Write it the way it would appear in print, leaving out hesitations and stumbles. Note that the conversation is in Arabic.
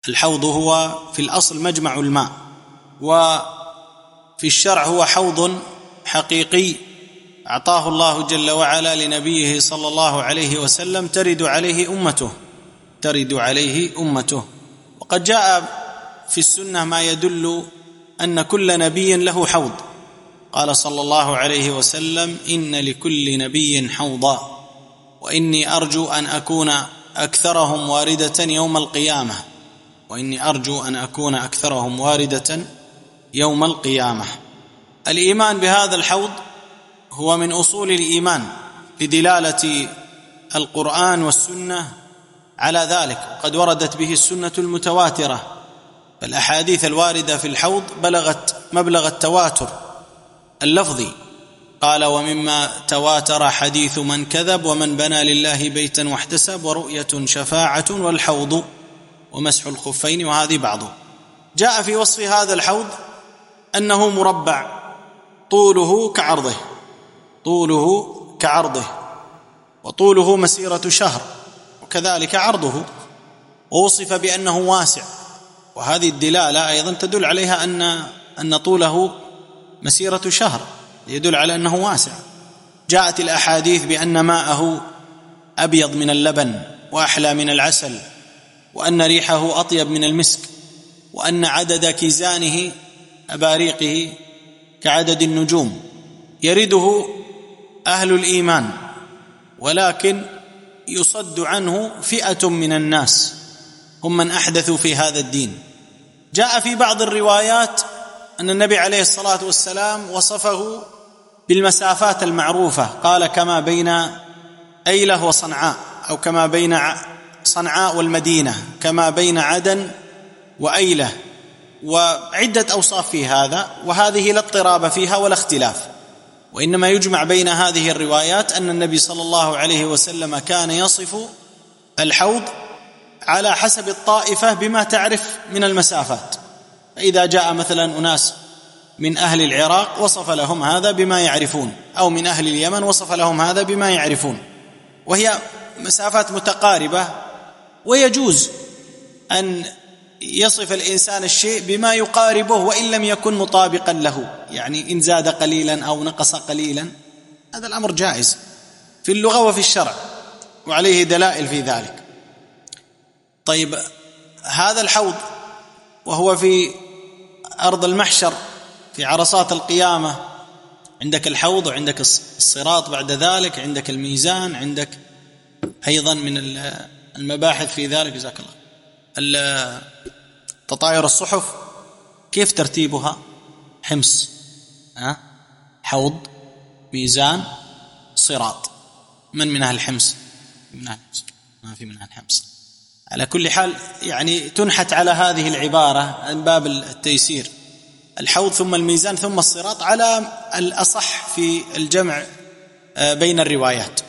الحوض هو في الأصل مجمع الماء، وفي الشرع هو حوض حقيقي أعطاه الله جل وعلا لنبيه صلى الله عليه وسلم ترد عليه أمته. وقد جاء في السنة ما يدل أن كل نبي له حوض. قال صلى الله عليه وسلم: إن لكل نبي حوضا، وإني أرجو أن أكون أكثرهم واردة يوم القيامة. الإيمان بهذا الحوض هو من أصول الإيمان لدلالة القرآن والسنة على ذلك، وقد وردت به السنة المتواترة، فالأحاديث الواردة في الحوض بلغت مبلغ التواتر اللفظي. قال: ومما تواتر حديث من كذب، ومن بنى لله بيتا واحتسب، ورؤية شفاعة، والحوض، ومسح الخفين، وهذه بعضه. جاء في وصف هذا الحوض أنه مربع، طوله كعرضه، وطوله مسيرة شهر، وكذلك عرضه، ووصف بأنه واسع، وهذه الدلالة أيضا تدل عليها أن طوله مسيرة شهر، يدل على أنه واسع. جاءت الأحاديث بأن ماءه أبيض من اللبن وأحلى من العسل، وأن ريحه أطيب من المسك، وأن عدد كيزانه أباريقه كعدد النجوم. يرده أهل الإيمان، ولكن يصد عنه فئة من الناس هم من أحدثوا في هذا الدين. جاء في بعض الروايات أن النبي عليه الصلاة والسلام وصفه بالمسافات المعروفة، قال: كما بين أيلة وصنعاء، أو كما بين صنعاء والمدينة، كما بين عدن وأيلة، وعدة أوصاف في هذا، وهذه لا اضطراب فيها ولا اختلاف، وإنما يجمع بين هذه الروايات أن النبي صلى الله عليه وسلم كان يصف الحوض على حسب الطائفة بما تعرف من المسافات. فإذا جاء مثلا أناس من أهل العراق وصف لهم هذا بما يعرفون، أو من أهل اليمن وصف لهم هذا بما يعرفون، وهي مسافات متقاربة، ويجوز أن يصف الإنسان الشيء بما يقاربه وإن لم يكن مطابقا له، يعني إن زاد قليلا أو نقص قليلا، هذا الأمر جائز في اللغة وفي الشرع، وعليه دلائل في ذلك. طيب، هذا الحوض وهو في أرض المحشر في عرصات القيامة، عندك الحوض، وعندك الصراط، بعد ذلك عندك الميزان، عندك أيضا من المباحث في ذلك، جزاك الله، تطاير الصحف كيف ترتيبها؟ حمص، حوض، ميزان، صراط. من أهل الحمص؟ ما في منها الحمص. على كل حال يعني تنحت على هذه العبارة من باب التيسير، الحوض ثم الميزان ثم الصراط، على الأصح في الجمع بين الروايات.